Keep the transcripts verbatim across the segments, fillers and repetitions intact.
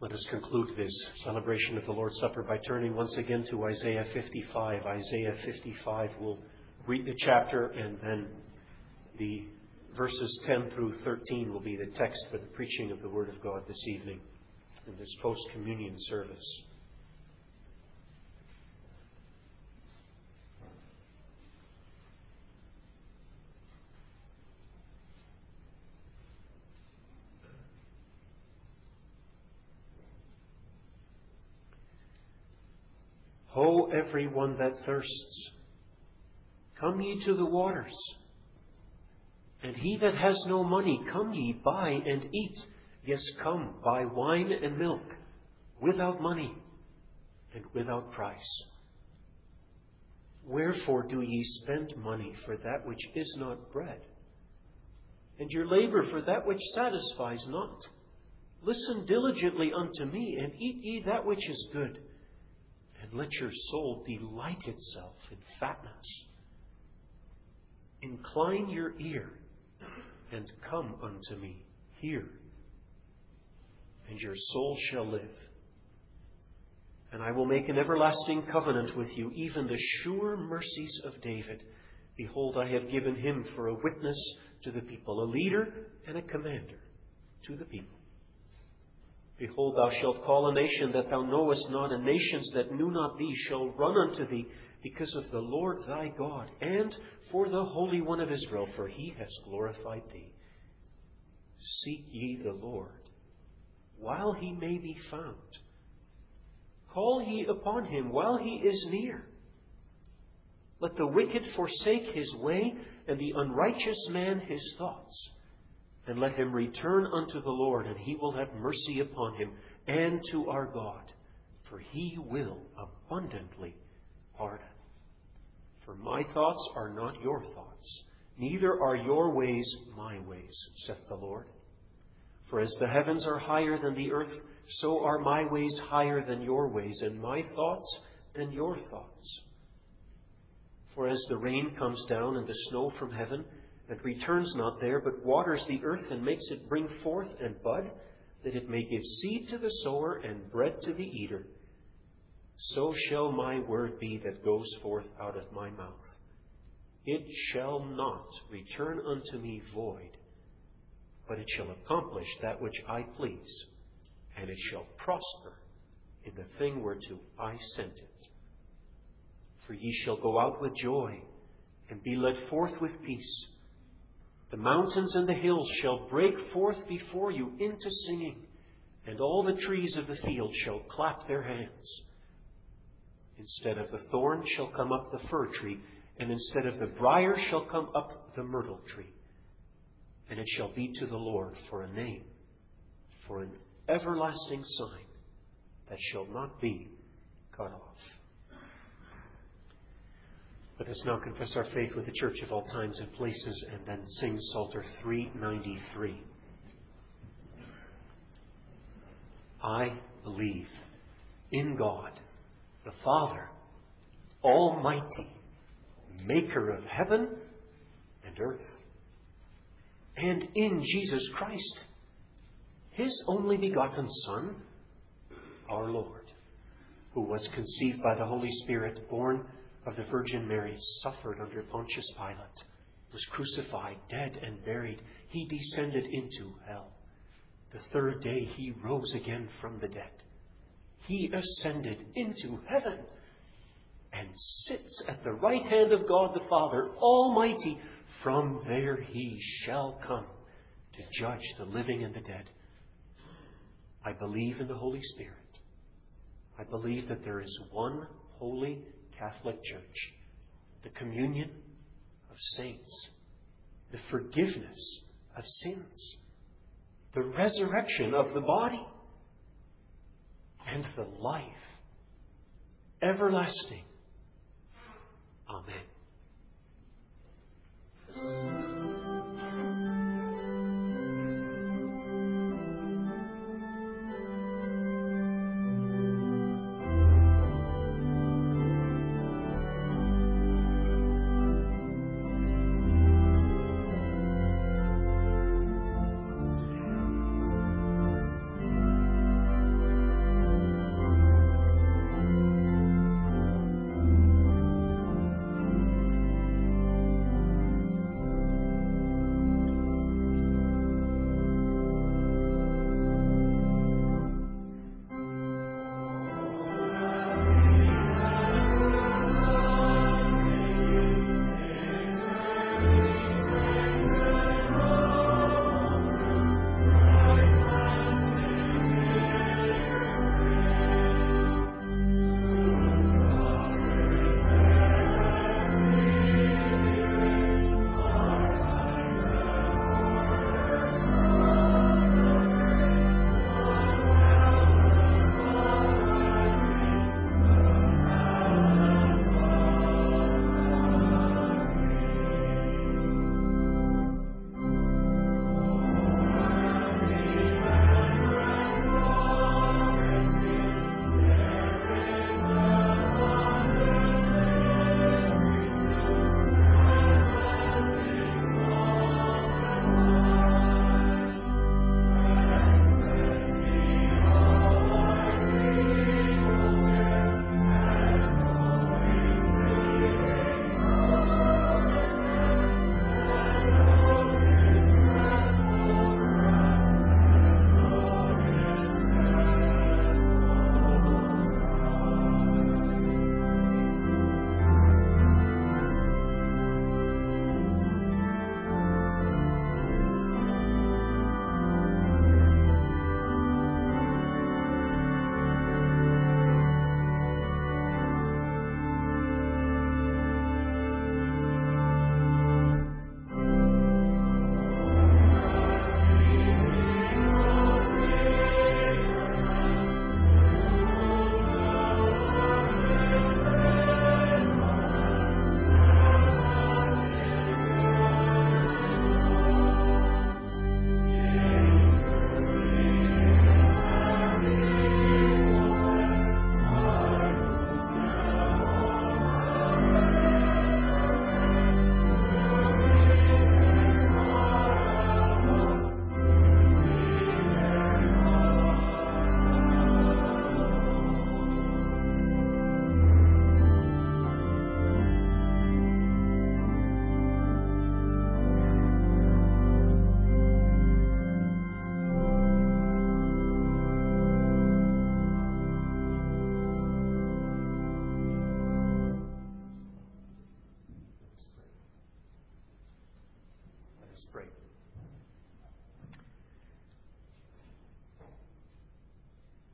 Let us conclude this celebration of the Lord's Supper by turning once again to Isaiah fifty-five. Isaiah fifty-five, we'll read the chapter, and then the verses ten through thirteen will be the text for the preaching of the Word of God this evening in this post-communion service. Ho, every one that thirsts, come ye to the waters. And he that has no money, come ye, buy and eat. Yes, come, buy wine and milk, without money and without price. Wherefore do ye spend money for that which is not bread, and your labor for that which satisfies not? Listen diligently unto me, and eat ye that which is good, and let your soul delight itself in fatness. Incline your ear, and come unto me. Hear, and your soul shall live. And I will make an everlasting covenant with you, even the sure mercies of David. Behold, I have given him for a witness to the people, a leader and a commander to the people. Behold, thou shalt call a nation that thou knowest not, and nations that knew not thee shall run unto thee, because of the Lord thy God, and for the Holy One of Israel, for he has glorified thee. Seek ye the Lord, while he may be found. Call ye upon him while he is near. Let the wicked forsake his way, and the unrighteous man his thoughts. And let him return unto the Lord, and he will have mercy upon him, and to our God, for he will abundantly pardon. For my thoughts are not your thoughts, neither are your ways my ways, saith the Lord. For as the heavens are higher than the earth, so are my ways higher than your ways, and my thoughts than your thoughts. For as the rain comes down and the snow from heaven, and returns not there, but waters the earth and makes it bring forth and bud, that it may give seed to the sower and bread to the eater, so shall my word be that goes forth out of my mouth. It shall not return unto me void, but it shall accomplish that which I please, and it shall prosper in the thing whereto I sent it. For ye shall go out with joy, and be led forth with peace. The mountains and the hills shall break forth before you into singing, and all the trees of the field shall clap their hands. Instead of the thorn shall come up the fir tree, and instead of the briar shall come up the myrtle tree. And it shall be to the Lord for a name, for an everlasting sign that shall not be cut off. Let us now confess our faith with the Church of all times and places, and then sing Psalter three ninety-three. I believe in God, the Father, Almighty, maker of heaven and earth, and in Jesus Christ, his only begotten Son, our Lord, who was conceived by the Holy Spirit, born of the Virgin Mary, suffered under Pontius Pilate, was crucified, dead, and buried. He descended into hell. The third day he rose again from the dead. He ascended into heaven and sits at the right hand of God the Father Almighty. From there he shall come to judge the living and the dead. I believe in the Holy Spirit. I believe that there is one holy Catholic Church, the communion of saints, the forgiveness of sins, the resurrection of the body, and the life everlasting. Amen.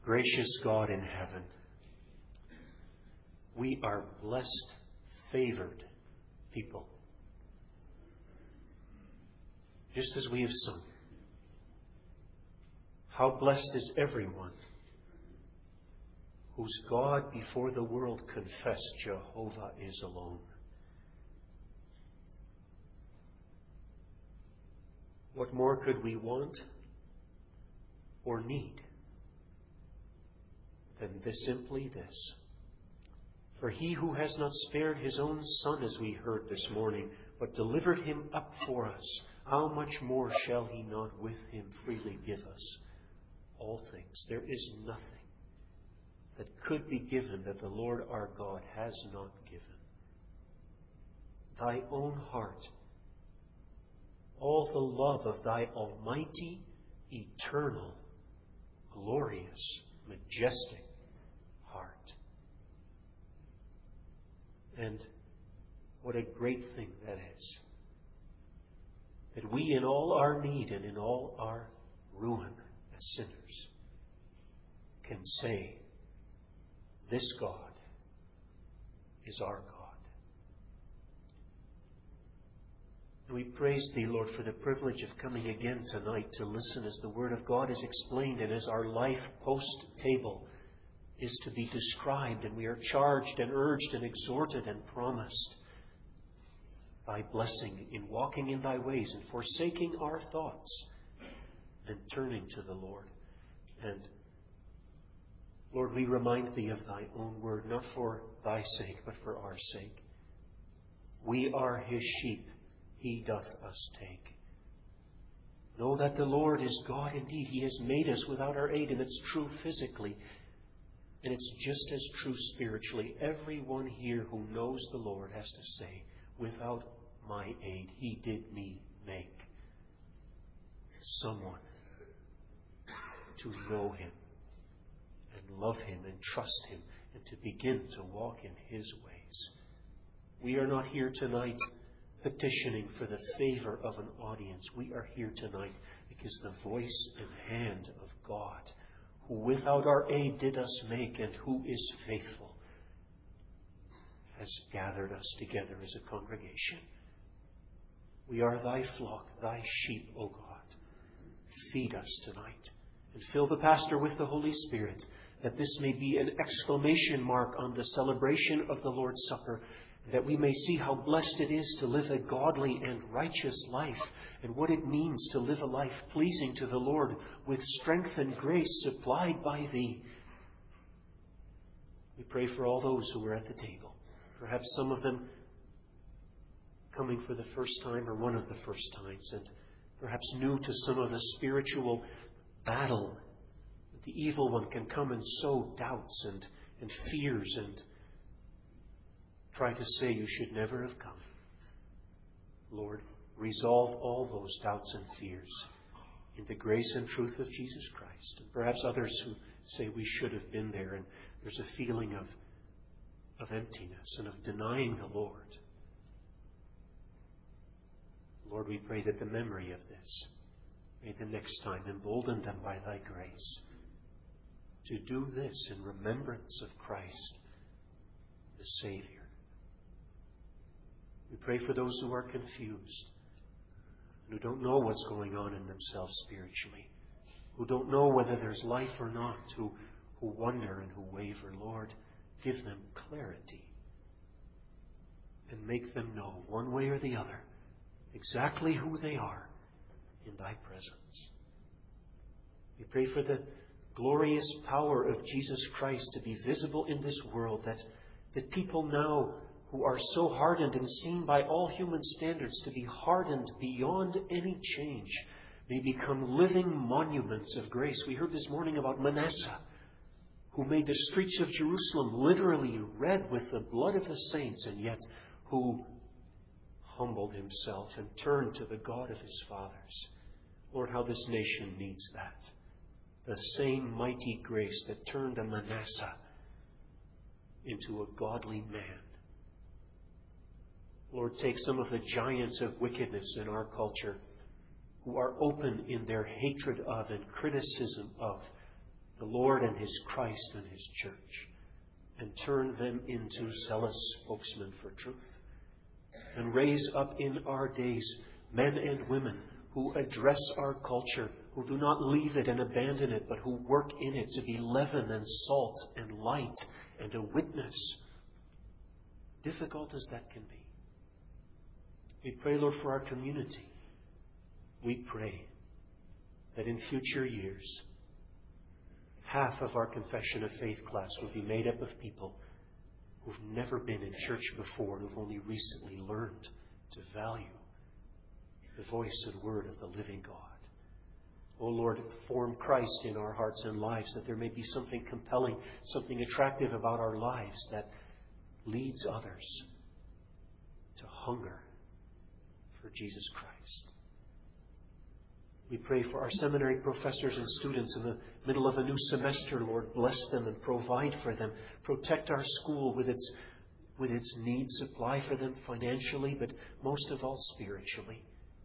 Gracious God in heaven, we are blessed, favored people. Just as we have sung, how blessed is everyone whose God before the world confessed Jehovah is alone. What more could we want or need than this, simply this? For he who has not spared his own Son, as we heard this morning, but delivered him up for us, how much more shall he not with him freely give us all things? There is nothing that could be given that the Lord our God has not given. Thy own heart, all the love of thy almighty, eternal, glorious, majestic heart. And what a great thing that is, that we in all our need and in all our ruin as sinners can say, this God is our God. And we praise Thee, Lord, for the privilege of coming again tonight to listen as the Word of God is explained and as our life post-table is to be described, and we are charged and urged and exhorted and promised Thy blessing in walking in Thy ways and forsaking our thoughts and turning to the Lord. And Lord, we remind Thee of Thy own word, not for Thy sake, but for our sake. We are His sheep. He doth us take. Know that the Lord is God indeed. He has made us without our aid, and it's true physically. And it's just as true spiritually. Everyone here who knows the Lord has to say, without my aid, He did me make someone to know Him and love Him and trust Him and to begin to walk in His ways. We are not here tonight petitioning for the favor of an audience. We are here tonight because the voice and hand of God, who without our aid did us make and who is faithful, has gathered us together as a congregation. We are Thy flock, Thy sheep, O God. Feed us tonight and fill the pastor with the Holy Spirit, that this may be an exclamation mark on the celebration of the Lord's Supper, that we may see how blessed it is to live a godly and righteous life, and what it means to live a life pleasing to the Lord with strength and grace supplied by Thee. We pray for all those who are at the table, perhaps some of them coming for the first time or one of the first times, and perhaps new to some of the spiritual battle. The evil one can come and sow doubts and, and fears and try to say you should never have come. Lord, resolve all those doubts and fears in the grace and truth of Jesus Christ. And perhaps others who say we should have been there, and there's a feeling of, of emptiness and of denying the Lord. Lord, we pray that the memory of this may the next time embolden them by Thy grace to do this in remembrance of Christ, the Savior. We pray for those who are confused, and who don't know what's going on in themselves spiritually, who don't know whether there's life or not, who, who wonder and who waver. Lord, give them clarity and make them know one way or the other exactly who they are in Thy presence. We pray for the glorious power of Jesus Christ to be visible in this world, that, that people now who are so hardened and seen by all human standards to be hardened beyond any change may become living monuments of grace. We heard this morning about Manasseh, who made the streets of Jerusalem literally red with the blood of the saints, and yet who humbled himself and turned to the God of his fathers. Lord, how this nation needs that. The same mighty grace that turned a Manasseh into a godly man. Lord, take some of the giants of wickedness in our culture who are open in their hatred of and criticism of the Lord and His Christ and His church, and turn them into zealous spokesmen for truth. And raise up in our days men and women who address our culture, who do not leave it and abandon it, but who work in it to be leaven and salt and light and a witness. Difficult as that can be. We pray, Lord, for our community. We pray that in future years, half of our Confession of Faith class will be made up of people who've never been in church before and who've only recently learned to value the voice and word of the living God. Oh Lord, form Christ in our hearts and lives, that there may be something compelling, something attractive about our lives that leads others to hunger for Jesus Christ. We pray for our seminary professors and students in the middle of a new semester, Lord. Bless them and provide for them. Protect our school with its, with its needs. Supply for them financially, but most of all spiritually.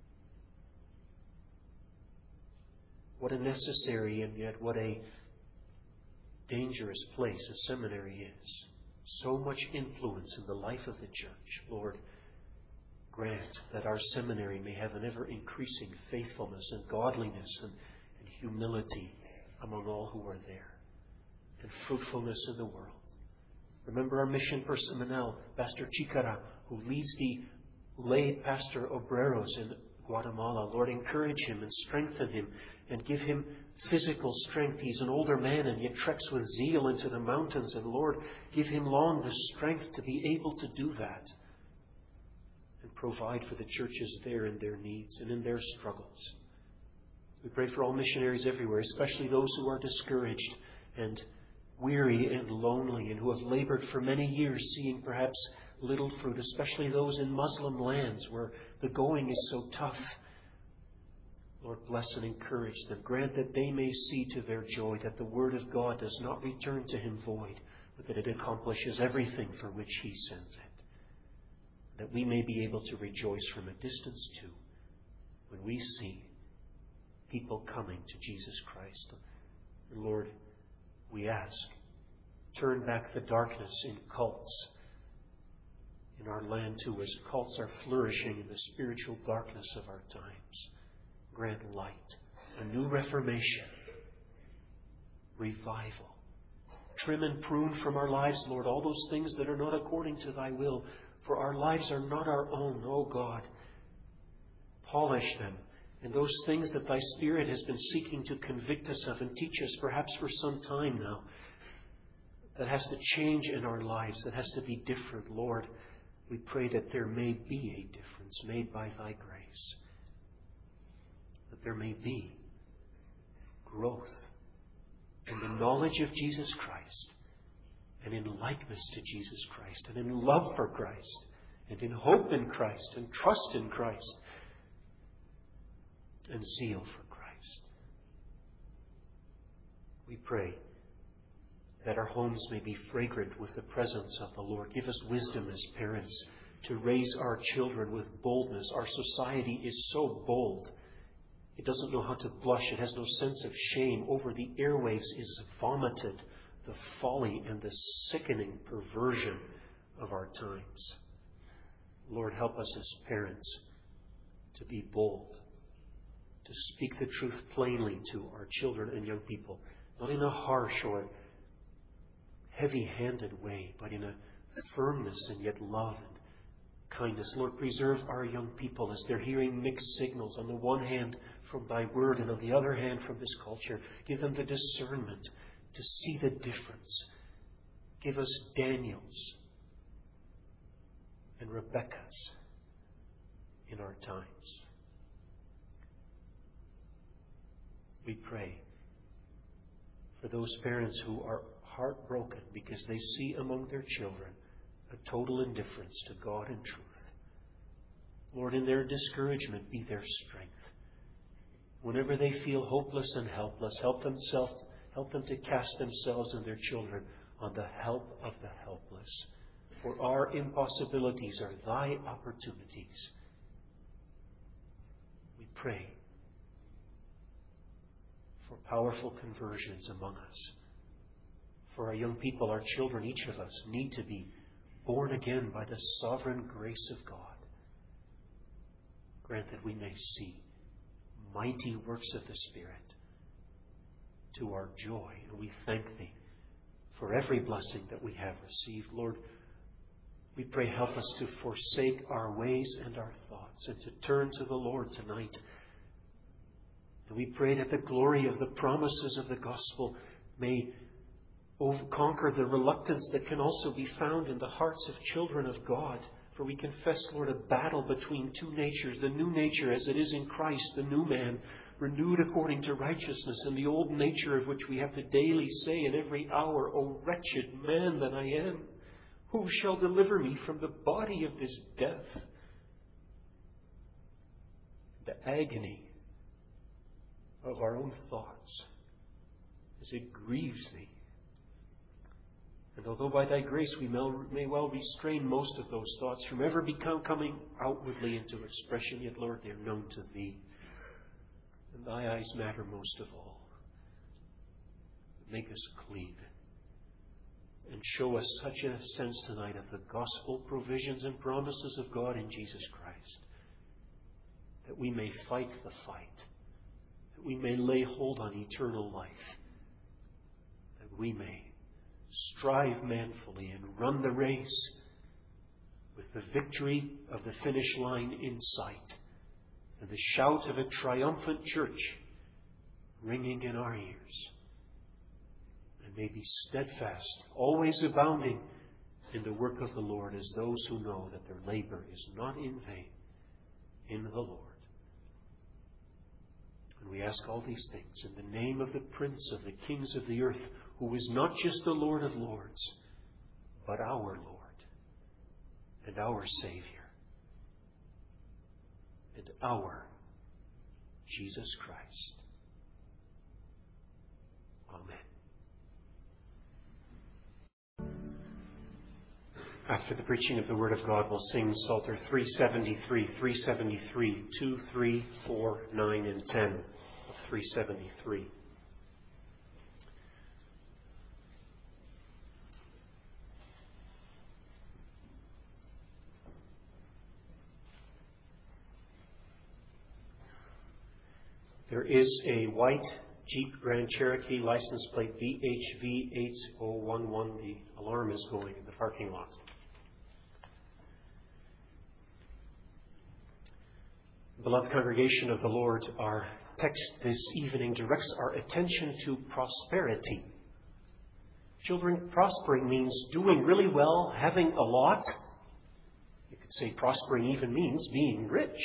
What a necessary and yet what a dangerous place a seminary is. So much influence in the life of the church. Lord, grant that our seminary may have an ever-increasing faithfulness and godliness and, and humility among all who are there, and fruitfulness in the world. Remember our mission personnel, Pastor Chicara, who leads the lay Pastor Obreros in Guatemala. Lord, encourage him and strengthen him and give him physical strength. He's an older man and yet treks with zeal into the mountains. And Lord, give him long the strength to be able to do that and provide for the churches there in their needs and in their struggles. We pray for all missionaries everywhere, especially those who are discouraged and weary and lonely and who have labored for many years, seeing perhaps little fruit, especially those in Muslim lands where the going is so tough. Lord, bless and encourage them. Grant that they may see to their joy that the Word of God does not return to Him void, but that it accomplishes everything for which He sends it. That we may be able to rejoice from a distance too, when we see people coming to Jesus Christ. And Lord, we ask, turn back the darkness in cults in our land too, as cults are flourishing in the spiritual darkness of our times. Grant light, a new reformation, revival. Trim and prune from our lives, Lord, all those things that are not according to Thy will, for our lives are not our own, O God. Polish them, and those things that Thy Spirit has been seeking to convict us of and teach us perhaps for some time now, that has to change in our lives, that has to be different, Lord. We pray that there may be a difference made by Thy grace. That there may be growth in the knowledge of Jesus Christ and in likeness to Jesus Christ and in love for Christ and in hope in Christ and trust in Christ and zeal for Christ. We pray that our homes may be fragrant with the presence of the Lord. Give us wisdom as parents to raise our children with boldness. Our society is so bold. It doesn't know how to blush. It has no sense of shame. Over the airwaves is vomited the folly and the sickening perversion of our times. Lord, help us as parents to be bold, to speak the truth plainly to our children and young people, not in a harsh or heavy-handed way, but in a firmness and yet love and kindness. Lord, preserve our young people as they're hearing mixed signals, on the one hand from Thy Word and on the other hand from this culture. Give them the discernment to see the difference. Give us Daniels and Rebeccas in our times. We pray for those parents who are heartbroken because they see among their children a total indifference to God and truth. Lord, in their discouragement, be their strength. Whenever they feel hopeless and helpless, help themselves, help them to cast themselves and their children on the help of the helpless. For our impossibilities are Thy opportunities. We pray for powerful conversions among us. For our young people, our children, each of us need to be born again by the sovereign grace of God. Grant that we may see mighty works of the Spirit to our joy. And we thank Thee for every blessing that we have received. Lord, we pray help us to forsake our ways and our thoughts and to turn to the Lord tonight. And we pray that the glory of the promises of the gospel may conquer the reluctance that can also be found in the hearts of children of God. For we confess, Lord, a battle between two natures, the new nature as it is in Christ, the new man, renewed according to righteousness, and the old nature of which we have to daily say in every hour, O wretched man that I am, who shall deliver me from the body of this death? The agony of our own thoughts as it grieves Thee. And although by Thy grace we may well restrain most of those thoughts from ever become coming outwardly into expression, yet, Lord, they are known to Thee. And Thy eyes matter most of all. Make us clean. And show us such a sense tonight of the gospel provisions and promises of God in Jesus Christ, that we may fight the fight, that we may lay hold on eternal life, that we may strive manfully and run the race with the victory of the finish line in sight and the shout of a triumphant church ringing in our ears. And may be steadfast, always abounding in the work of the Lord as those who know that their labor is not in vain in the Lord. And we ask all these things in the name of the Prince of the kings of the earth, who is not just the Lord of lords, but our Lord and our Savior and our Jesus Christ. Amen. After the preaching of the Word of God, we'll sing Psalter three seventy-three, three seventy-three, two, three, four, nine, and ten of three seventy-three. There is a white Jeep Grand Cherokee license plate B H V eight oh one one. The alarm is going in the parking lot. Beloved congregation of the Lord, our text this evening directs our attention to prosperity. Children, prospering means doing really well, having a lot. You could say prospering even means being rich.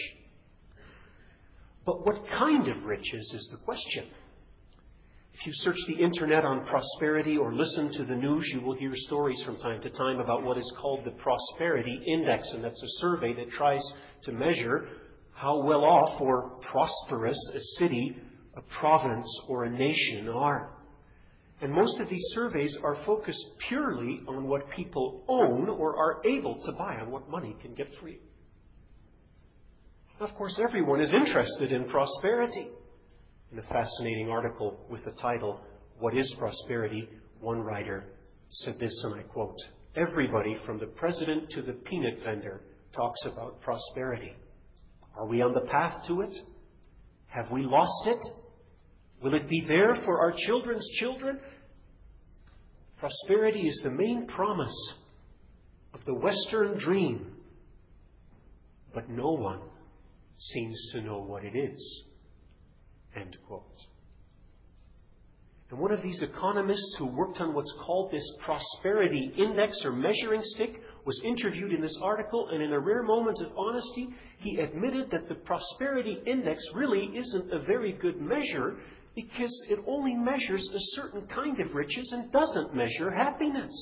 But what kind of riches is the question? If you search the internet on prosperity or listen to the news, you will hear stories from time to time about what is called the Prosperity Index, and that's a survey that tries to measure how well off or prosperous a city, a province, or a nation are. And most of these surveys are focused purely on what people own or are able to buy, on what money can get for you. Of course, everyone is interested in prosperity. In a fascinating article with the title, What is Prosperity?, one writer said this, and I quote, "Everybody from the president to the peanut vendor talks about prosperity. Are we on the path to it? Have we lost it? Will it be there for our children's children?" Prosperity is the main promise of the Western dream, but no one seems to know what it is. End quote. And one of these economists who worked on what's called this prosperity index or measuring stick was interviewed in this article, and in a rare moment of honesty, he admitted that the prosperity index really isn't a very good measure because it only measures a certain kind of riches and doesn't measure happiness.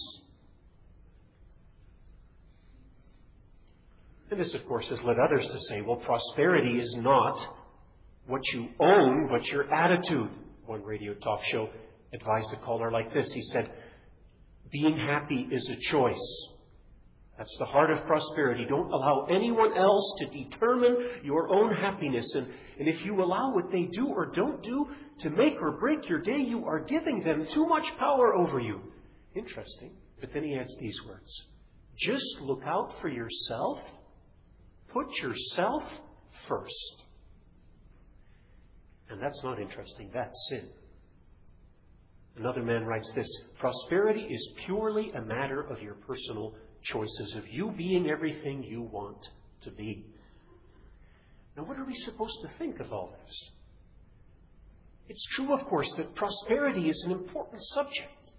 And this, of course, has led others to say, well, prosperity is not what you own, but your attitude. One radio talk show advised a caller like this. He said, being happy is a choice. That's the heart of prosperity. Don't allow anyone else to determine your own happiness. And, and if you allow what they do or don't do to make or break your day, you are giving them too much power over you. Interesting. But then he adds these words. Just look out for yourself. Put yourself first. And that's not interesting. That's sin. Another man writes this. Prosperity is purely a matter of your personal choices, of you being everything you want to be. Now, what are we supposed to think of all this? It's true, of course, that prosperity is an important subject.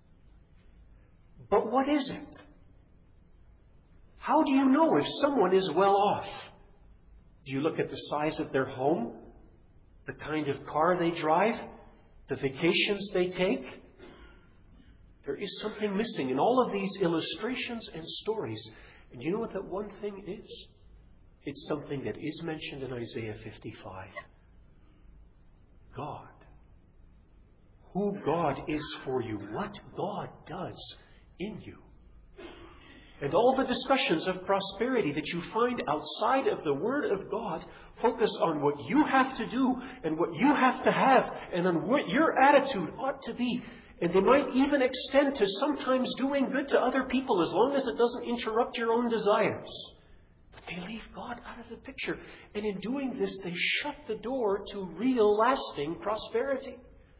But what is it? How do you know if someone is well off? Do you look at the size of their home? The kind of car they drive? The vacations they take? There is something missing in all of these illustrations and stories. And you know what that one thing is? It's something that is mentioned in Isaiah fifty-five. God. Who God is for you. What God does in you. And all the discussions of prosperity that you find outside of the Word of God focus on what you have to do and what you have to have and on what your attitude ought to be. And they might even extend to sometimes doing good to other people as long as it doesn't interrupt your own desires. But they leave God out of the picture. And in doing this, they shut the door to real, lasting prosperity.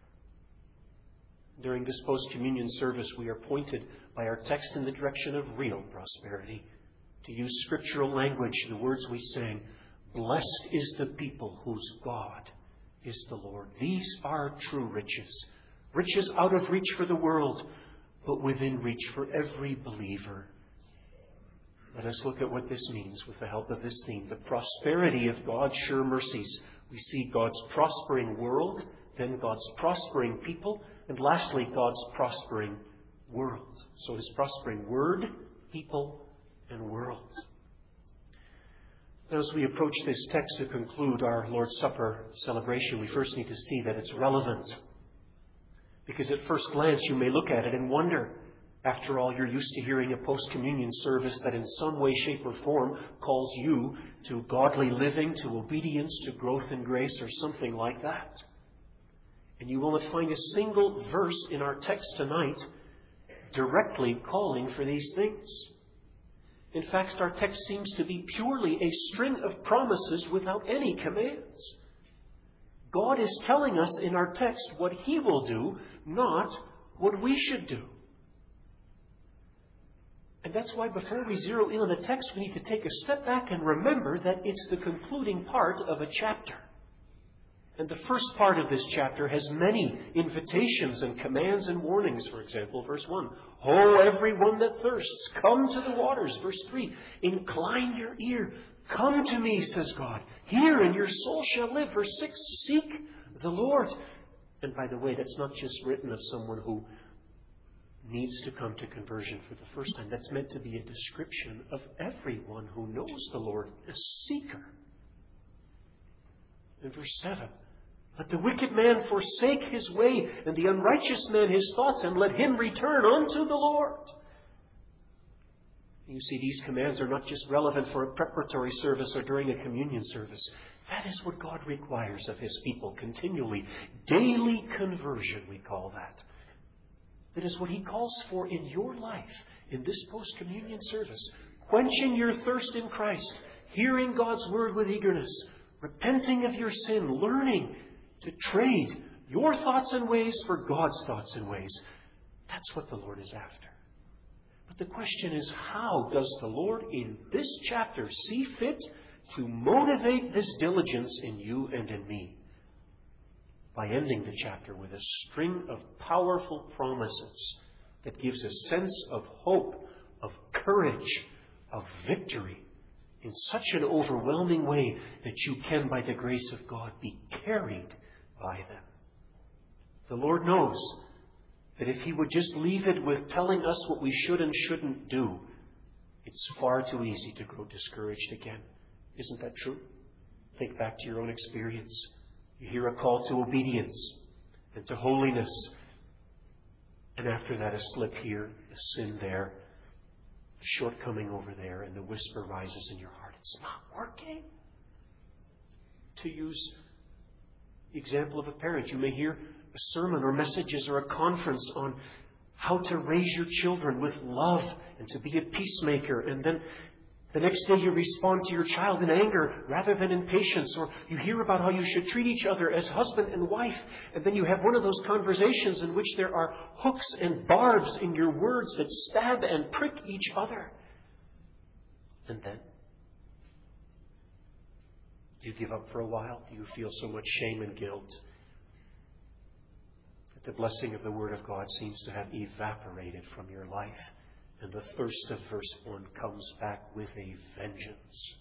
During this post-communion service, we are pointed by our text in the direction of real prosperity. To use scriptural language, the words we sang, blessed is the people whose God is the Lord. These are true riches. Riches out of reach for the world, but within reach for every believer. Let us look at what this means with the help of this theme. The prosperity of God's sure mercies. We see God's prospering world, then God's prospering people, and lastly, God's prospering world. So His prospering word, people, and world. Now, as we approach this text to conclude our Lord's Supper celebration, we first need to see that it's relevant. Because at first glance you may look at it and wonder, after all, you're used to hearing a post-communion service that in some way, shape, or form calls you to godly living, to obedience, to growth in grace, or something like that. And you will not find a single verse in our text tonight directly calling for these things. In fact, our text seems to be purely a string of promises without any commands. God is telling us in our text what He will do, not what we should do. And that's why before we zero in on the text, we need to take a step back and remember that it's the concluding part of a chapter. And the first part of this chapter has many invitations and commands and warnings. For example, verse one, Ho, everyone that thirsts, come to the waters. Verse three, incline your ear. Come to me, says God. Hear, and your soul shall live. Verse six, seek the Lord. And by the way, that's not just written of someone who needs to come to conversion for the first time. That's meant to be a description of everyone who knows the Lord, a seeker. In verse seven, let the wicked man forsake his way, and the unrighteous man his thoughts, and let him return unto the Lord. You see, these commands are not just relevant for a preparatory service or during a communion service. That is what God requires of His people continually. Daily conversion, we call that. That is what He calls for in your life, in this post-communion service. Quenching your thirst in Christ, hearing God's word with eagerness, repenting of your sin, learning to trade your thoughts and ways for God's thoughts and ways. That's what the Lord is after. But the question is, how does the Lord in this chapter see fit to motivate this diligence in you and in me? By ending the chapter with a string of powerful promises that gives a sense of hope, of courage, of victory in such an overwhelming way that you can, by the grace of God, be carried by them. The Lord knows that if He would just leave it with telling us what we should and shouldn't do, it's far too easy to grow discouraged again. Isn't that true? Think back to your own experience. You hear a call to obedience and to holiness, and after that a slip here, a sin there. a shortcoming over there, and the whisper rises in your heart, it's not working. To use the example of a parent, you may hear a sermon or messages or a conference on how to raise your children with love and to be a peacemaker, and then the next day you respond to your child in anger rather than in patience, or you hear about how you should treat each other as husband and wife, and then you have one of those conversations in which there are hooks and barbs in your words that stab and prick each other. And then do you give up for a while? Do you feel so much shame and guilt that the blessing of the Word of God seems to have evaporated from your life? And the thirst of verse one comes back with a vengeance.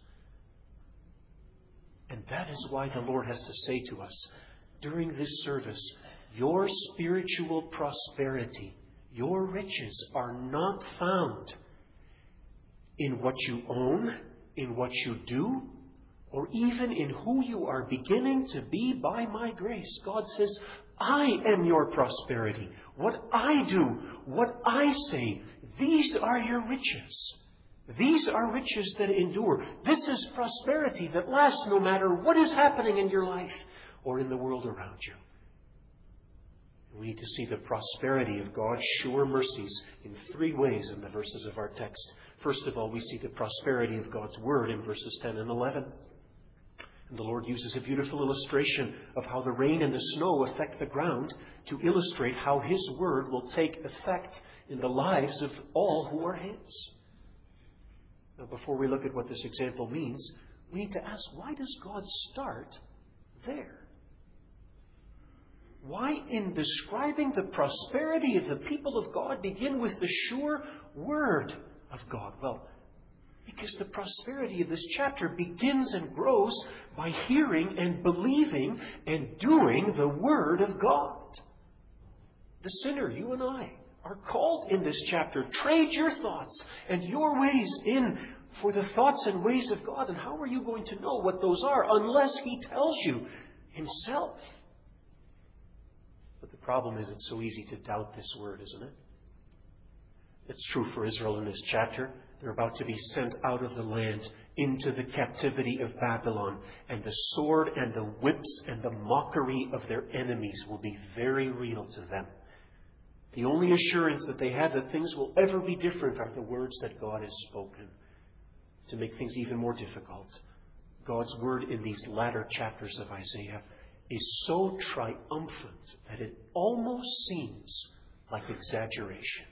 And that is why the Lord has to say to us during this service, your spiritual prosperity, your riches are not found in what you own, in what you do, or even in who you are beginning to be by my grace. God says, I am your prosperity. What I do, what I say, these are your riches. These are riches that endure. This is prosperity that lasts no matter what is happening in your life or in the world around you. We need to see the prosperity of God's sure mercies in three ways in the verses of our text. First of all, we see the prosperity of God's Word in verses ten and eleven. And the Lord uses a beautiful illustration of how the rain and the snow affect the ground to illustrate how His Word will take effect in the lives of all who are His. Now, before we look at what this example means, we need to ask, why does God start there? Why, in describing the prosperity of the people of God, begin with the sure Word of God? Well, because the prosperity of this chapter begins and grows by hearing and believing and doing the Word of God. The sinner, you and I, are called in this chapter. Trade your thoughts and your ways in for the thoughts and ways of God. And how are you going to know what those are unless He tells you Himself? But the problem is it's so easy to doubt this Word, isn't it? It's true for Israel in this chapter. They're about to be sent out of the land into the captivity of Babylon. And the sword and the whips and the mockery of their enemies will be very real to them. The only assurance that they have that things will ever be different are the words that God has spoken. To make things even more difficult, God's Word in these latter chapters of Isaiah is so triumphant that it almost seems like exaggeration.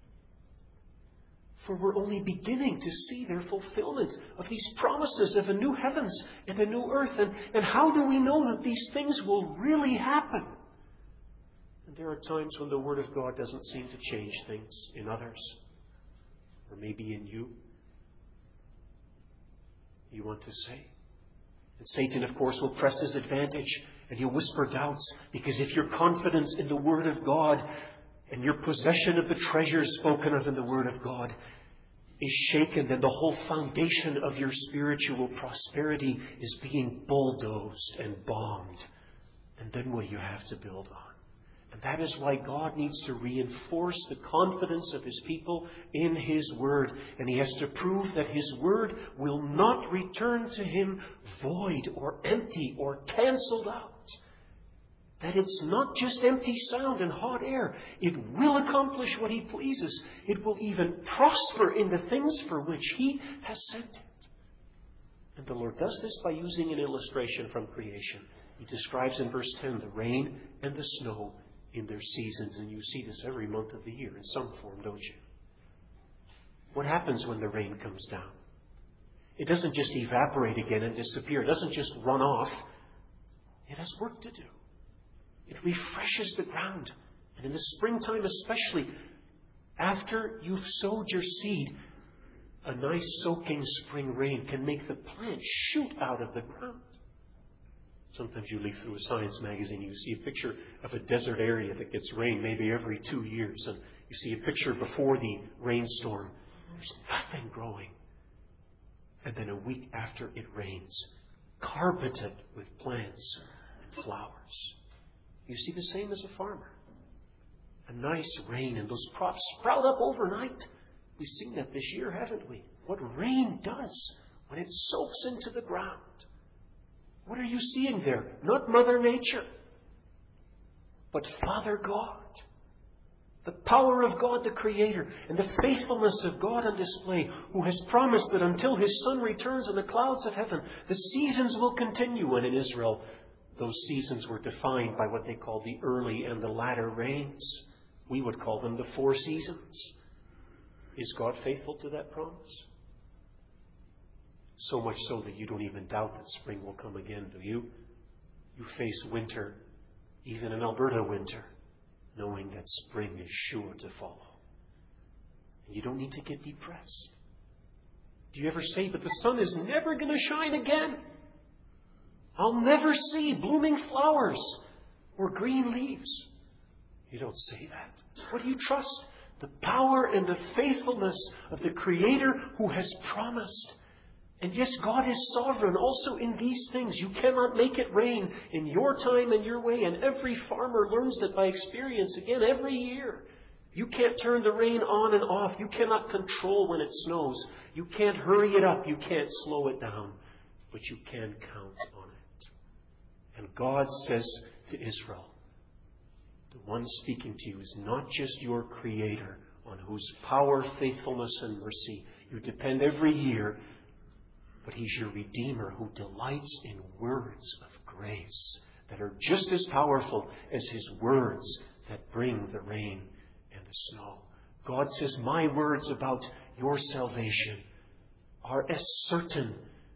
For we're only beginning to see their fulfillment of these promises of a new heavens and a new earth. And, and how do we know that these things will really happen? And there are times when the Word of God doesn't seem to change things in others. Or maybe in you. You want to say. And Satan, of course, will press his advantage and he'll whisper doubts. Because if your confidence in the Word of God and your possession of the treasures spoken of in the Word of God is shaken, then the whole foundation of your spiritual prosperity is being bulldozed and bombed. And then what do you have to build on? And that is why God needs to reinforce the confidence of His people in His Word. And He has to prove that His Word will not return to Him void or empty or cancelled out. That it's not just empty sound and hot air. It will accomplish what He pleases. It will even prosper in the things for which He has sent it. And the Lord does this by using an illustration from creation. He describes in verse ten the rain and the snow in their seasons. And you see this every month of the year in some form, don't you? What happens when the rain comes down? It doesn't just evaporate again and disappear. It doesn't just run off. It has work to do. It refreshes the ground. And in the springtime especially, after you've sowed your seed, a nice soaking spring rain can make the plant shoot out of the ground. Sometimes you leaf through a science magazine, you see a picture of a desert area that gets rain maybe every two years. And you see a picture before the rainstorm. There's nothing growing. And then a week after it rains, carpeted with plants and flowers. You see the same as a farmer. A nice rain and those crops sprout up overnight. We've seen that this year, haven't we? What rain does when it soaks into the ground. What are you seeing there? Not Mother Nature, but Father God. The power of God, the Creator, and the faithfulness of God on display, who has promised that until His Son returns in the clouds of heaven, the seasons will continue. And in Israel, those seasons were defined by what they called the early and the latter rains. We would call them the four seasons. Is God faithful to that promise? So much so that you don't even doubt that spring will come again, do you? You face winter, even an Alberta winter, knowing that spring is sure to follow. And you don't need to get depressed. Do you ever say, but the sun is never going to shine again? I'll never see blooming flowers or green leaves. You don't say that. What do you trust? The power and the faithfulness of the Creator who has promised. And yes, God is sovereign also in these things. You cannot make it rain in your time and your way. And every farmer learns that by experience again every year. You can't turn the rain on and off. You cannot control when it snows. You can't hurry it up. You can't slow it down. But you can count on it. And God says to Israel, the one speaking to you is not just your Creator, on whose power, faithfulness, and mercy you depend every year, but He's your Redeemer who delights in words of grace that are just as powerful as His words that bring the rain and the snow. God says, my words about your salvation are as certain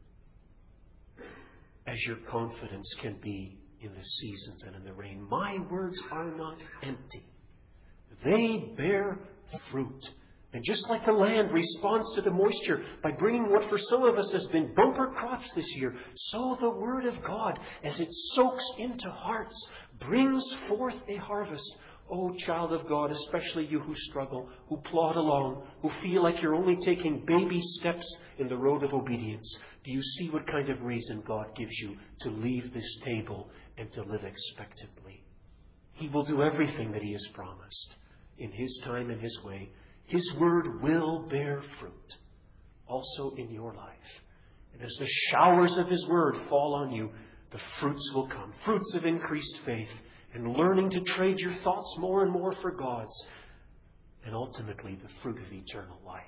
as your confidence can be in the seasons and in the rain. My words are not empty. They bear fruit. And just like the land responds to the moisture by bringing what for some of us has been bumper crops this year, so the Word of God, as it soaks into hearts, brings forth a harvest. Oh, child of God, especially you who struggle, who plod along, who feel like you're only taking baby steps in the road of obedience. Do you see what kind of reason God gives you to leave this table and to live expectantly? He will do everything that He has promised in His time and His way. His Word will bear fruit also in your life. And as the showers of His Word fall on you, the fruits will come. Fruits of increased faith and learning to trade your thoughts more and more for God's. And ultimately the fruit of eternal life.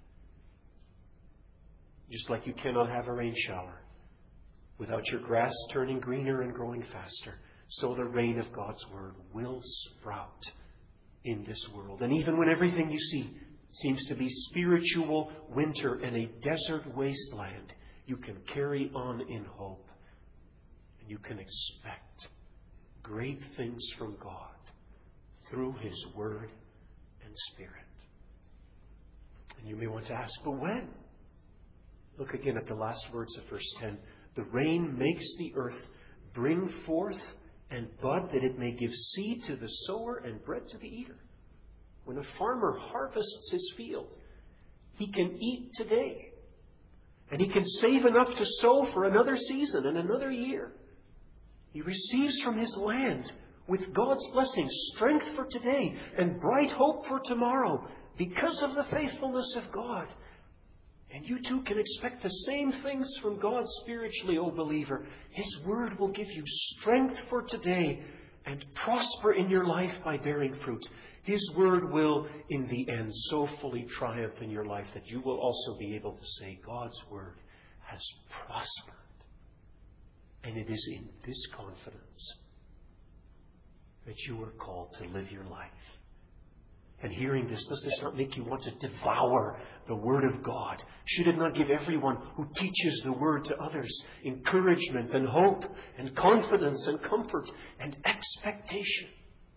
Just like you cannot have a rain shower without your grass turning greener and growing faster, so the rain of God's Word will sprout in this world. And even when everything you see seems to be spiritual winter and a desert wasteland, you can carry on in hope. And you can expect great things from God through His Word and Spirit. And you may want to ask, but when? Look again at the last words of verse ten. The rain makes the earth bring forth and bud, that it may give seed to the sower and bread to the eater. When a farmer harvests his field, he can eat today. And he can save enough to sow for another season and another year. He receives from his land, with God's blessing, strength for today and bright hope for tomorrow because of the faithfulness of God. And you too can expect the same things from God spiritually, O believer. His Word will give you strength for today and prosper in your life by bearing fruit. His Word will, in the end, so fully triumph in your life that you will also be able to say, God's Word has prospered. And it is in this confidence that you are called to live your life. And hearing this, does this not make you want to devour the Word of God? Should it not give everyone who teaches the Word to others encouragement and hope and confidence and comfort and expectation?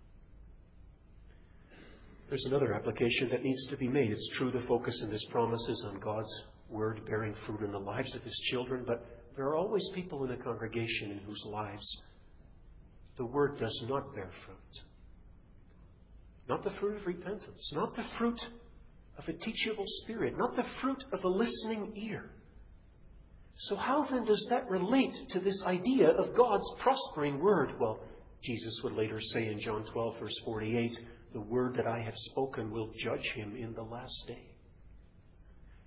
There's another application that needs to be made. It's true the focus in this promise is on God's Word bearing fruit in the lives of His children, but there are always people in a congregation in whose lives the Word does not bear fruit. Not the fruit of repentance, not the fruit of a teachable spirit, not the fruit of a listening ear. So how then does that relate to this idea of God's prospering Word? Well, Jesus would later say in John twelve, verse forty-eight, the word that I have spoken will judge him in the last day.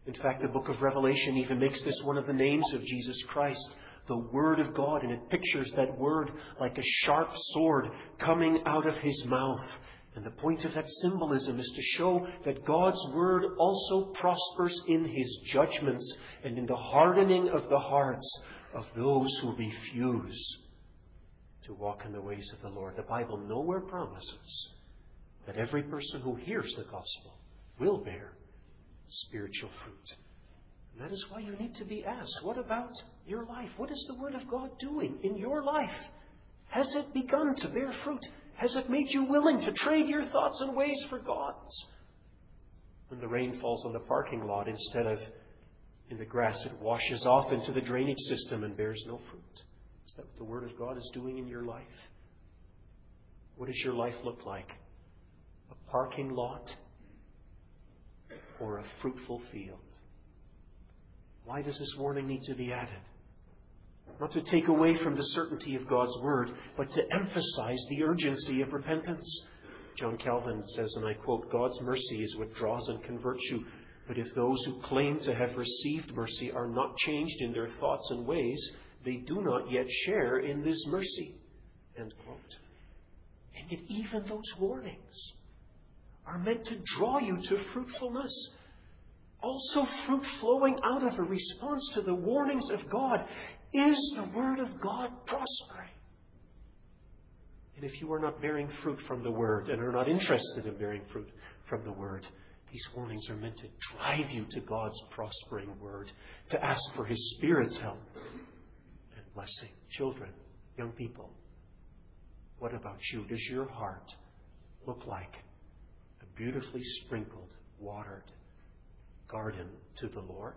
In fact, the book of Revelation even makes this one of the names of Jesus Christ, the Word of God, and it pictures that Word like a sharp sword coming out of His mouth. And the point of that symbolism is to show that God's Word also prospers in His judgments and in the hardening of the hearts of those who refuse to walk in the ways of the Lord. The Bible nowhere promises that every person who hears the gospel will bear spiritual fruit. And that is why you need to be asked, what about your life? What is the Word of God doing in your life? Has it begun to bear fruit? Has it made you willing to trade your thoughts and ways for God's? When the rain falls on the parking lot, instead of in the grass, it washes off into the drainage system and bears no fruit. Is that what the Word of God is doing in your life? What does your life look like? A parking lot or a fruitful field? Why does this warning need to be added? Not to take away from the certainty of God's Word, but to emphasize the urgency of repentance. John Calvin says, and I quote, God's mercy is what draws and converts you. But if those who claim to have received mercy are not changed in their thoughts and ways, they do not yet share in this mercy. End quote. And yet even those warnings are meant to draw you to fruitfulness. Also, fruit flowing out of a response to the warnings of God is the Word of God prospering. And if you are not bearing fruit from the Word and are not interested in bearing fruit from the Word, these warnings are meant to drive you to God's prospering Word, to ask for His Spirit's help and blessing. Children, young people, what about you? Does your heart look like a beautifully sprinkled, watered garden to the Lord?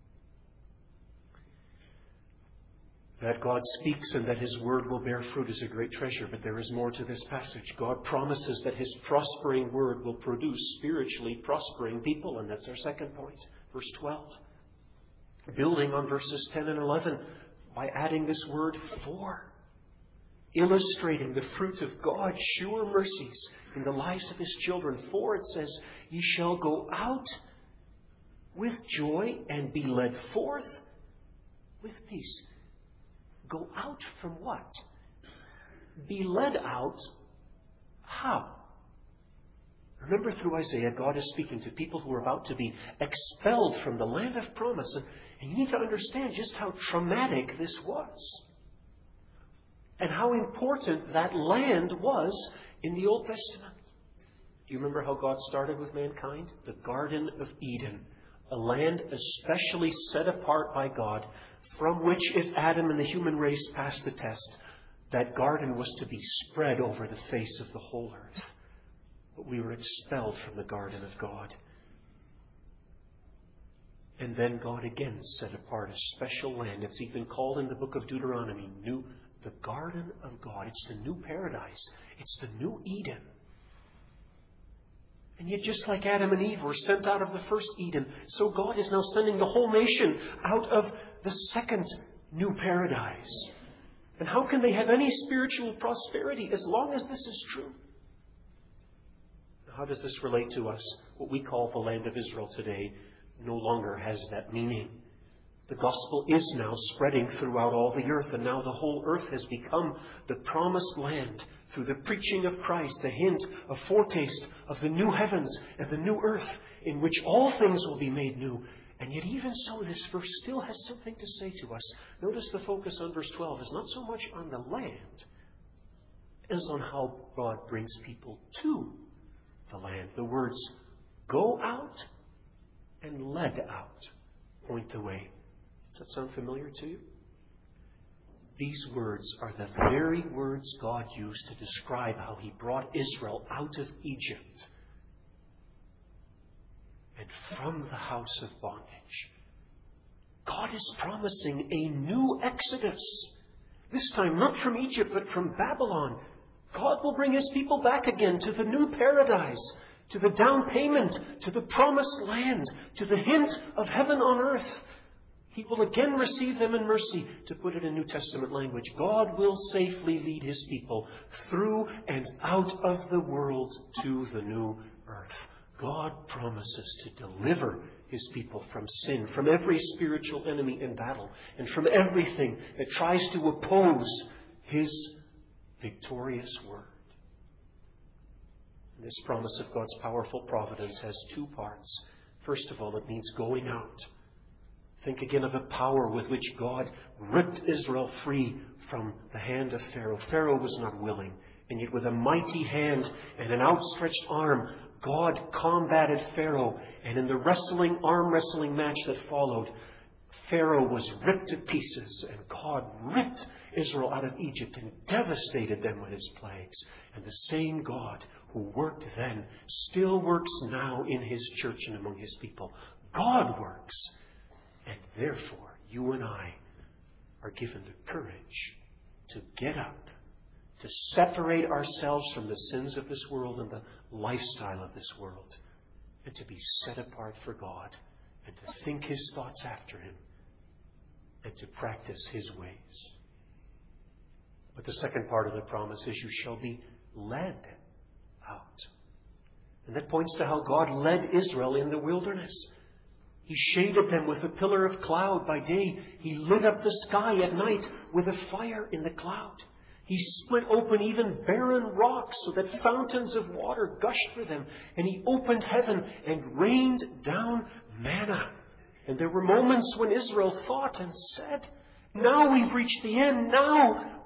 That God speaks and that His Word will bear fruit is a great treasure, but there is more to this passage. God promises that His prospering Word will produce spiritually prospering people, and that's our second point. Verse twelve. Building on verses ten and eleven by adding this word for, illustrating the fruit of God's sure mercies in the lives of His children. For, it says, ye shall go out with joy and be led forth with peace. Go out from what? Be led out how? Remember, through Isaiah, God is speaking to people who are about to be expelled from the land of promise. And, and you need to understand just how traumatic this was. And how important that land was in the Old Testament. Do you remember how God started with mankind? The Garden of Eden. A land especially set apart by God, from which, if Adam and the human race passed the test, that garden was to be spread over the face of the whole earth. But we were expelled from the garden of God. And then God again set apart a special land. It's even called in the book of Deuteronomy, new, the garden of God. It's the new paradise. It's the new Eden. And yet, just like Adam and Eve were sent out of the first Eden, so God is now sending the whole nation out of the second new paradise. And how can they have any spiritual prosperity as long as this is true? How does this relate to us? What we call the land of Israel today no longer has that meaning. The gospel is now spreading throughout all the earth, and now the whole earth has become the promised land through the preaching of Christ, a hint, a foretaste of the new heavens and the new earth in which all things will be made new. And yet even so, this verse still has something to say to us. Notice the focus on verse twelve is not so much on the land as on how God brings people to the land. The words go out and led out point the way. Does that sound familiar to you? These words are the very words God used to describe how He brought Israel out of Egypt and from the house of bondage. God is promising a new exodus. This time not from Egypt, but from Babylon. God will bring His people back again to the new paradise, to the down payment, to the promised land, to the hint of heaven on earth. He will again receive them in mercy. To put it in New Testament language, God will safely lead His people through and out of the world to the new earth. God promises to deliver His people from sin, from every spiritual enemy in battle, and from everything that tries to oppose His victorious word. And this promise of God's powerful providence has two parts. First of all, it means going out. Think again of the power with which God ripped Israel free from the hand of Pharaoh. Pharaoh was not willing, and yet with a mighty hand and an outstretched arm, God combated Pharaoh. And in the wrestling, arm wrestling match that followed, Pharaoh was ripped to pieces, and God ripped Israel out of Egypt and devastated them with His plagues. And the same God who worked then still works now in His church and among His people. God works. And therefore, you and I are given the courage to get up, to separate ourselves from the sins of this world and the lifestyle of this world, and to be set apart for God, and to think His thoughts after Him, and to practice His ways. But the second part of the promise is you shall be led out. And that points to how God led Israel in the wilderness. He shaded them with a pillar of cloud by day. He lit up the sky at night with a fire in the cloud. He split open even barren rocks so that fountains of water gushed for them. And He opened heaven and rained down manna. And there were moments when Israel thought and said, now we've reached the end. Now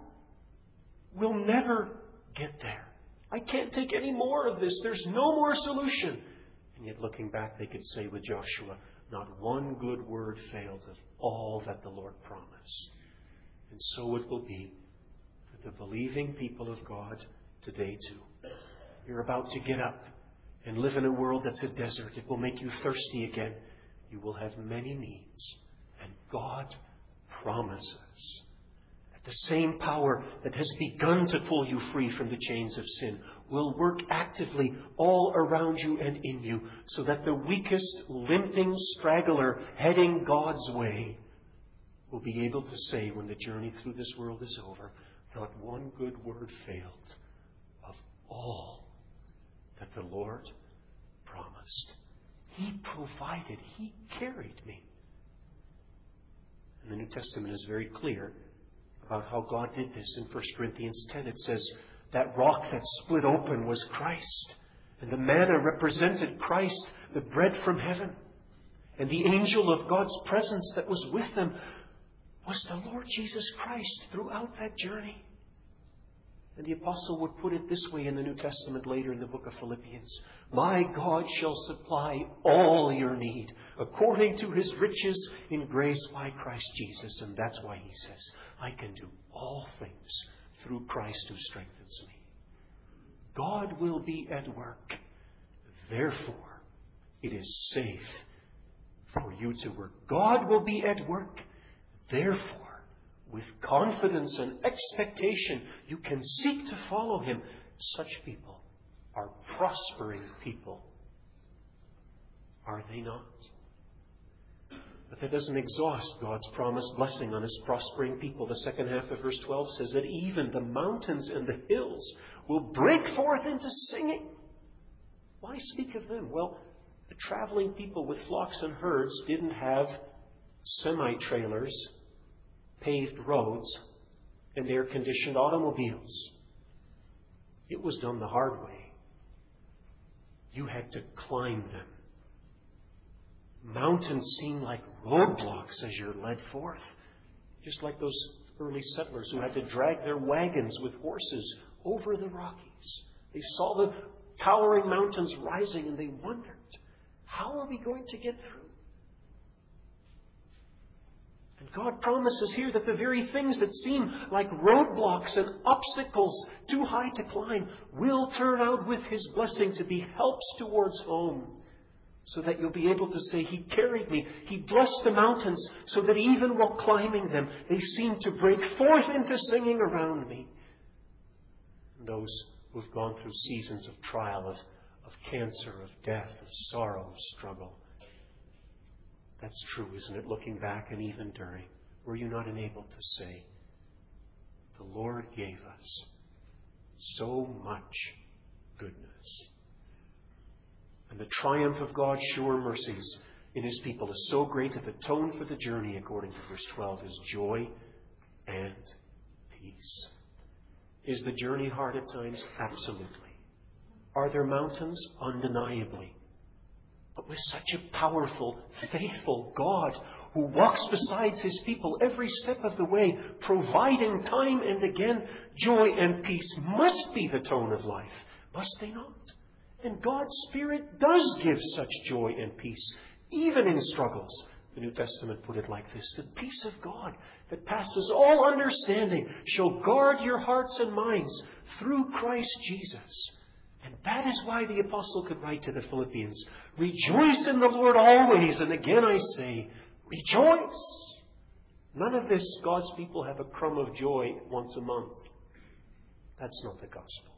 we'll never get there. I can't take any more of this. There's no more solution. And yet looking back, they could say with Joshua, not one good word failed of all that the Lord promised. And so it will be for the believing people of God today too. You're about to get up and live in a world that's a desert. It will make you thirsty again. You will have many needs. And God promises that the same power that has begun to pull you free from the chains of sin will work actively all around you and in you, so that the weakest, limping straggler heading God's way will be able to say when the journey through this world is over, not one good word failed of all that the Lord promised. He provided. He carried me. And the New Testament is very clear about how God did this. In First Corinthians ten, it says, that rock that split open was Christ. And the manna represented Christ, the bread from heaven. And the angel of God's presence that was with them was the Lord Jesus Christ throughout that journey. And the apostle would put it this way in the New Testament later in the book of Philippians. My God shall supply all your need according to His riches in grace by Christ Jesus. And that's why he says, I can do all things through Christ who strengthens me. God will be at work. Therefore, it is safe for you to work. God will be at work. Therefore, with confidence and expectation, you can seek to follow Him. Such people are prospering people. Are they not? But that doesn't exhaust God's promised blessing on His prospering people. The second half of verse twelve says that even the mountains and the hills will break forth into singing. Why speak of them? Well, the traveling people with flocks and herds didn't have semi-trailers, paved roads, and air-conditioned automobiles. It was done the hard way. You had to climb them. Mountains seem like roadblocks as you're led forth. Just like those early settlers who had to drag their wagons with horses over the Rockies. They saw the towering mountains rising and they wondered, how are we going to get through? And God promises here that the very things that seem like roadblocks and obstacles too high to climb will turn out with His blessing to be helps towards home. So that you'll be able to say, He carried me. He blessed the mountains so that even while climbing them, they seemed to break forth into singing around me. And those who've gone through seasons of trial, of, of cancer, of death, of sorrow, of struggle. That's true, isn't it? Looking back and even during, were you not enabled to say, the Lord gave us so much goodness. And the triumph of God's sure mercies in His people is so great that the tone for the journey, according to verse twelve, is joy and peace. Is the journey hard at times? Absolutely. Are there mountains? Undeniably. But with such a powerful, faithful God who walks beside His people every step of the way, providing time and again joy and peace, must be the tone of life, must they not? And God's Spirit does give such joy and peace, even in struggles. The New Testament put it like this: the peace of God that passes all understanding shall guard your hearts and minds through Christ Jesus. And that is why the apostle could write to the Philippians, rejoice in the Lord always, and again I say, rejoice. None of this, God's people have a crumb of joy once a month. That's not the gospel.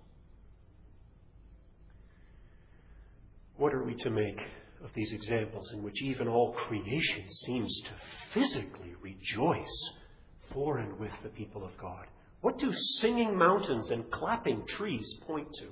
What are we to make of these examples in which even all creation seems to physically rejoice for and with the people of God? What do singing mountains and clapping trees point to?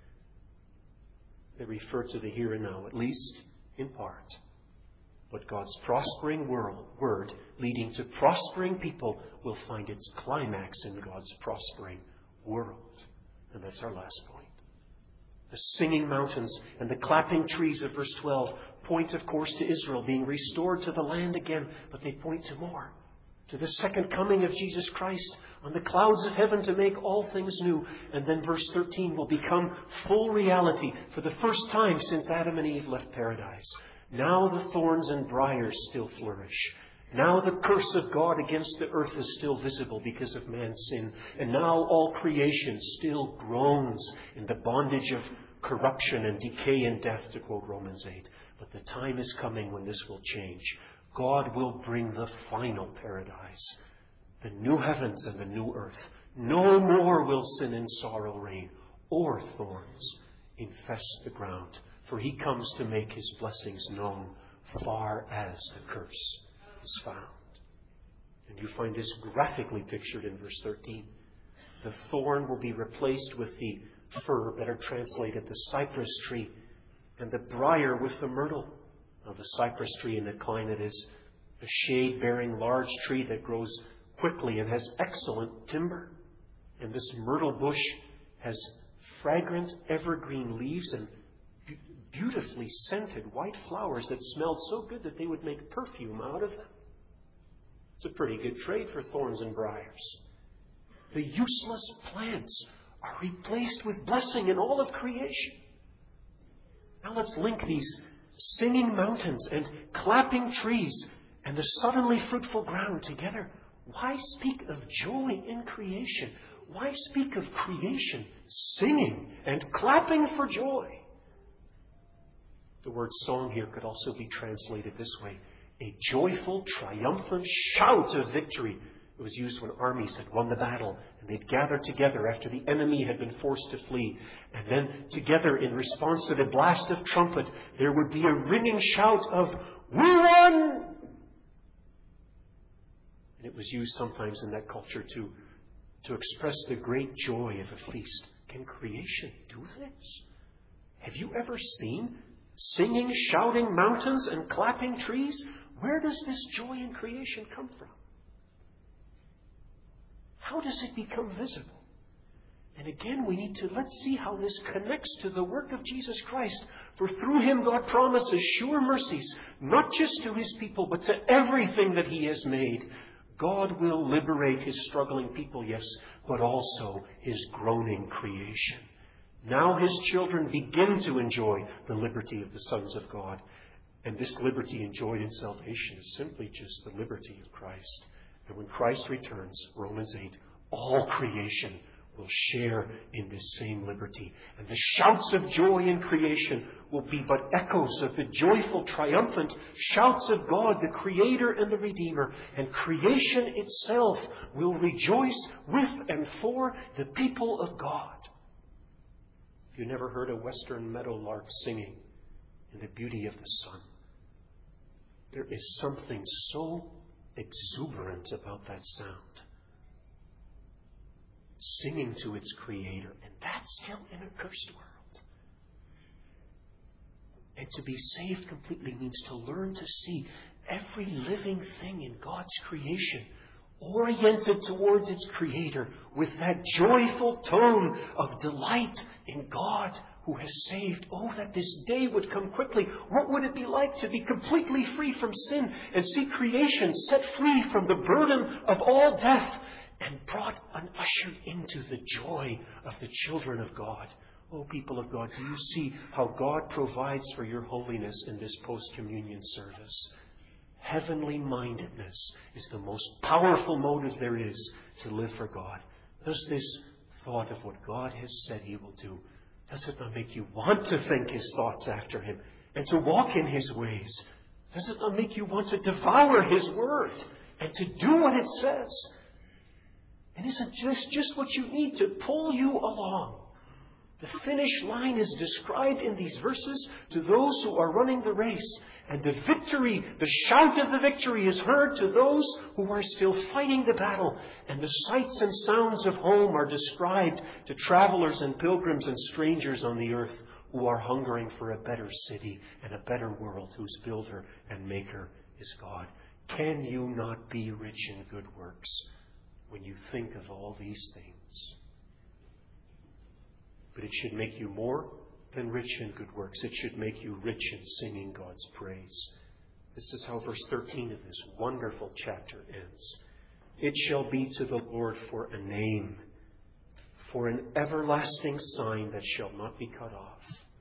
They refer to the here and now, at least in part. But God's prospering world, word, leading to prospering people, will find its climax in God's prospering world. And that's our last point. The singing mountains and the clapping trees of verse twelve point, of course, to Israel being restored to the land again, but they point to more. To the second coming of Jesus Christ on the clouds of heaven to make all things new. And then verse thirteen will become full reality for the first time since Adam and Eve left paradise. Now the thorns and briars still flourish. Now the curse of God against the earth is still visible because of man's sin. And now all creation still groans in the bondage of corruption and decay and death, to quote Romans eight. But the time is coming when this will change. God will bring the final paradise, the new heavens and the new earth. No more will sin and sorrow reign, or thorns infest the ground. For He comes to make His blessings known far as the curse is found. And you find this graphically pictured in verse thirteen. The thorn will be replaced with the fir, better translated the cypress tree, and the briar with the myrtle. Now, the cypress tree in the climate is a shade-bearing large tree that grows quickly and has excellent timber. And this myrtle bush has fragrant evergreen leaves and beautifully scented white flowers that smelled so good that they would make perfume out of them. It's a pretty good trade for thorns and briars. The useless plants are replaced with blessing in all of creation. Now let's link these singing mountains and clapping trees and the suddenly fruitful ground together. Why speak of joy in creation? Why speak of creation singing and clapping for joy? The word song here could also be translated this way: a joyful, triumphant shout of victory. It was used when armies had won the battle and they'd gather together after the enemy had been forced to flee. And then together, in response to the blast of trumpet, there would be a ringing shout of, "We won!" And it was used sometimes in that culture to, to express the great joy of a feast. Can creation do this? Have you ever seen singing, shouting mountains and clapping trees? Where does this joy in creation come from? How does it become visible? And again, we need to, let's see how this connects to the work of Jesus Christ. For through Him, God promises sure mercies, not just to His people, but to everything that He has made. God will liberate His struggling people, yes, but also His groaning creation. Now His children begin to enjoy the liberty of the sons of God. And this liberty enjoyed in salvation is simply just the liberty of Christ. And when Christ returns, Romans eight, all creation will share in this same liberty. And the shouts of joy in creation will be but echoes of the joyful, triumphant shouts of God, the Creator and the Redeemer. And creation itself will rejoice with and for the people of God. If you never heard a western meadowlark singing in the beauty of the sun, there is something so exuberant about that sound. Singing to its Creator, and that's still in a cursed world. And to be saved completely means to learn to see every living thing in God's creation oriented towards its Creator with that joyful tone of delight in God who has saved. Oh, that this day would come quickly. What would it be like to be completely free from sin and see creation set free from the burden of all death and brought and ushered into the joy of the children of God? Oh, people of God, do you see how God provides for your holiness in this post-communion service? Heavenly mindedness is the most powerful motive there is to live for God. Does this thought of what God has said He will do, does it not make you want to think His thoughts after Him and to walk in His ways? Does it not make you want to devour His Word and to do what it says? And isn't this just what you need to pull you along? The finish line is described in these verses to those who are running the race. And the victory, the shout of the victory is heard to those who are still fighting the battle. And the sights and sounds of home are described to travelers and pilgrims and strangers on the earth who are hungering for a better city and a better world whose builder and maker is God. Can you not be rich in good works when you think of all these things? But it should make you more than rich in good works. It should make you rich in singing God's praise. This is how verse thirteen of this wonderful chapter ends. It shall be to the Lord for a name, for an everlasting sign that shall not be cut off.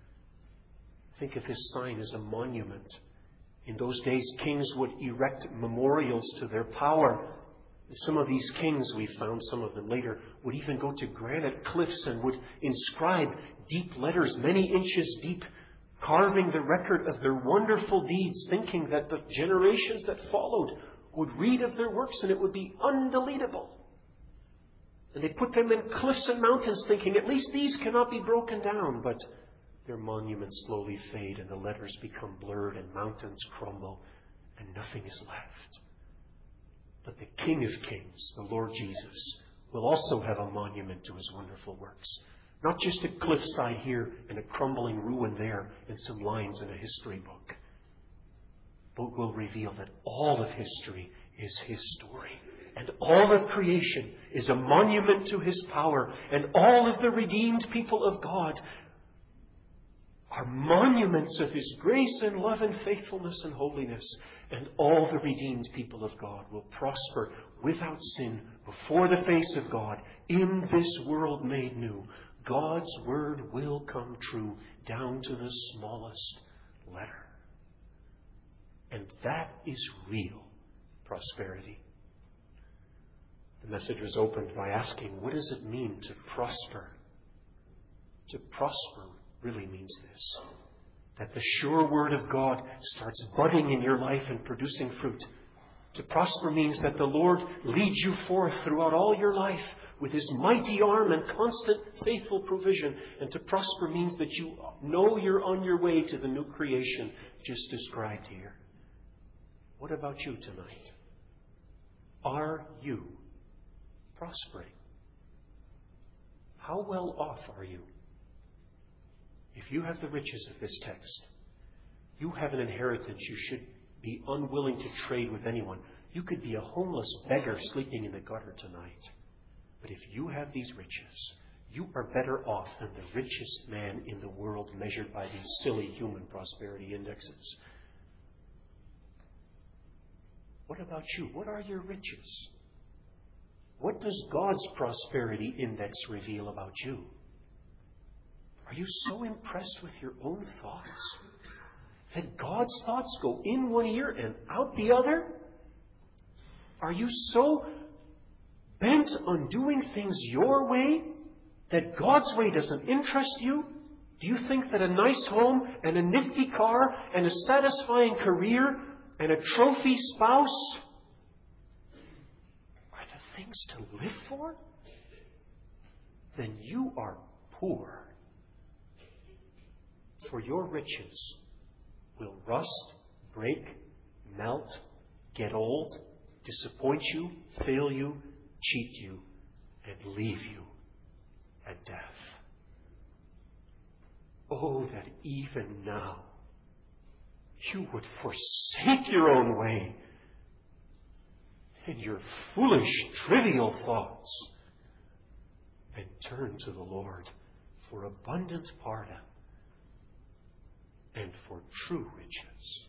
Think of this sign as a monument. In those days, kings would erect memorials to their power. Some of these kings, we found some of them later, would even go to granite cliffs and would inscribe deep letters, many inches deep, carving the record of their wonderful deeds, thinking that the generations that followed would read of their works and it would be undeletable. And they put them in cliffs and mountains, thinking at least these cannot be broken down. But their monuments slowly fade and the letters become blurred and mountains crumble and nothing is left. But the King of Kings, the Lord Jesus, will also have a monument to His wonderful works. Not just a cliffside here and a crumbling ruin there and some lines in a history book. But will reveal that all of history is His story. And all of creation is a monument to His power. And all of the redeemed people of God are monuments of His grace and love and faithfulness and holiness. And all the redeemed people of God will prosper without sin before the face of God in this world made new. God's word will come true down to the smallest letter. And that is real prosperity. The message was opened by asking, what does it mean to prosper? To prosper really means this, that the sure word of God starts budding in your life and producing fruit. To prosper means that the Lord leads you forth throughout all your life with His mighty arm and constant faithful provision. And to prosper means that you know you're on your way to the new creation just described here. What about you tonight? Are you prospering? How well off are you? If you have the riches of this text, you have an inheritance you should be unwilling to trade with anyone. You could be a homeless beggar sleeping in the gutter tonight. But if you have these riches, you are better off than the richest man in the world measured by these silly human prosperity indexes. What about you? What are your riches? What does God's prosperity index reveal about you? Are you so impressed with your own thoughts that God's thoughts go in one ear and out the other? Are you so bent on doing things your way that God's way doesn't interest you? Do you think that a nice home and a nifty car and a satisfying career and a trophy spouse are the things to live for? Then you are poor. For your riches will rust, break, melt, get old, disappoint you, fail you, cheat you, and leave you at death. Oh, that even now you would forsake your own way and your foolish, trivial thoughts and turn to the Lord for abundant pardon and for true riches.